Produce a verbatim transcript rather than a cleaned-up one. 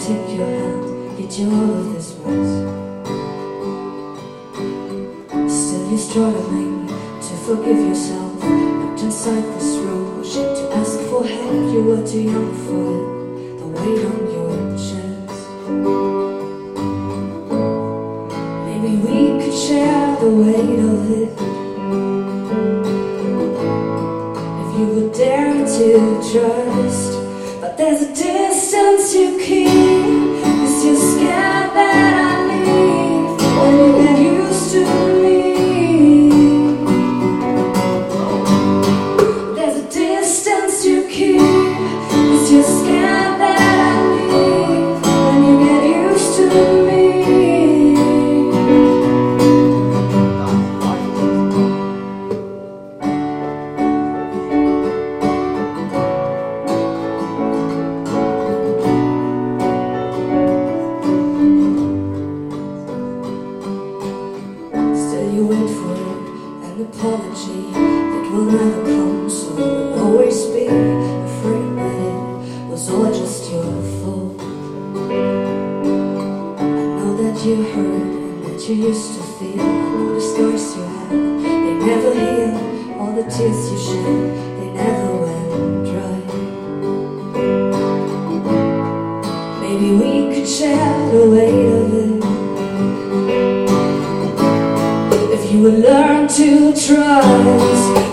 take your hand, get you out of this mess. Still you're struggling to forgive yourself, locked inside this room, ashamed to ask for help. You were too young for it, the weight on your chest. Maybe we could share the weight of it, if you would dare to trust. But there's a distance you keep, 'cause you're scared that I leave when you get used to me. There's a distance you keep, 'cause you're scared that I leave when you get used to me. You wait for an apology that will never come, so you'll always be afraid that it was all just your fault. I know that you hurt and that you used to feel. I know the scars you had, they never heal. All the tears you shed, they never went dry. Maybe we could share the weight of it, you will learn to trust.